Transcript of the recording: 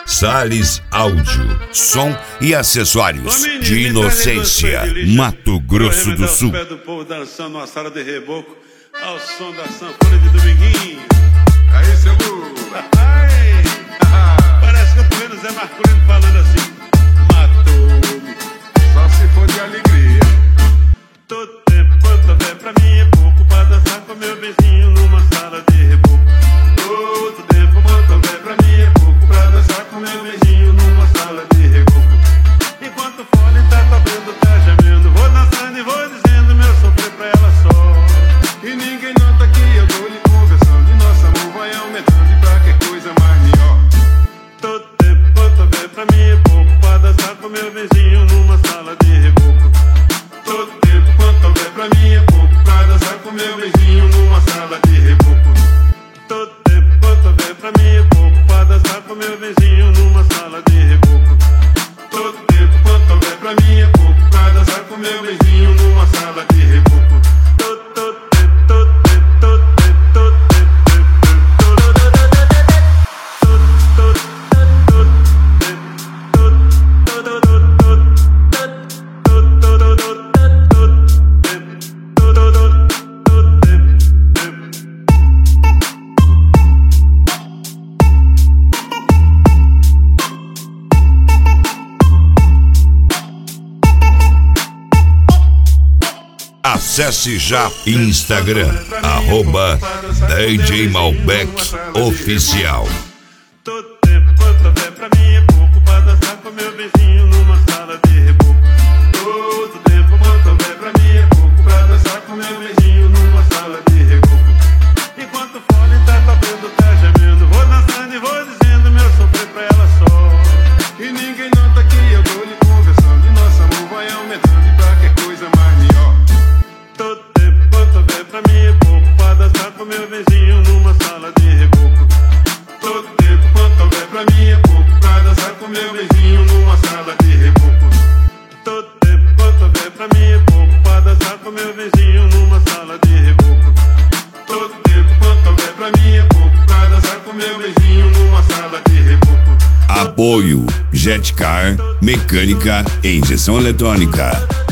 Salles Áudio, som e acessórios de Inocência, Mato Grosso do Sul. Pé do povo dançando numa sala de reboco ao som da sanfona de Dominguinho. Aí, seu Lu. Parece que eu tô vendo Zé Marcolino falando assim: matou-me. Só se for de alegria. Todo tempo quanto houver pra mim é pouco pra dançar com meu vizinho numa sala de reboco. Todo tempo quanto houver pra mim é pouco pra dançar com meu vizinho numa sala de reboco. Enquanto o fole tá tocando, tá gemendo, vou dançando e vou dizendo meu sofrer pra ela só. E ninguém nota que eu tô lhe conversando. E nosso amor vai aumentando e pra que coisa mais melhor. Todo tempo quanto houver pra mim é pouco pra dançar com meu vizinho numa sala de reboco. Todo tempo quanto houver pra mim é pouco pra dançar com meu vizinho numa sala de reboco. Todo tempo quanto houver pra mim é pouco pra dançar com meu vizinho numa sala de reboco. Todo tempo quanto houver pra mim é pouco pra dançar com meu vizinho numa sala de reboco. Acesse já Instagram, @DJ Malbec Oficial. Todo tempo quanto houver pra mim é pouco pra dançar com meu vizinho numa sala de reboco. Todo tempo quanto houver pra mim é pouco pra dançar com meu vizinho numa sala de reboco. Enquanto o fole tá tocando, tá gemendo, vou dançando e vou dizendo meu sofrer pra ela só. E ninguém nota que eu tô lhe conversando. E nosso amor vai aumentando e pra que coisa mais melhor. Todo tempo quanto houver pra mim é pouco pra dançar com meu vizinho numa sala de reboco. Todo tempo quanto houver pra mim é pouco pra dançar com meu vizinho numa sala de reboco. Todo tempo quanto houver pra mim é pouco pra dançar com meu vizinho numa sala de reboco. Todo tempo quanto houver pra mim é pouco pra dançar com meu vizinho numa sala de reboco. Apoio Jetcar, mecânica e injeção eletrônica.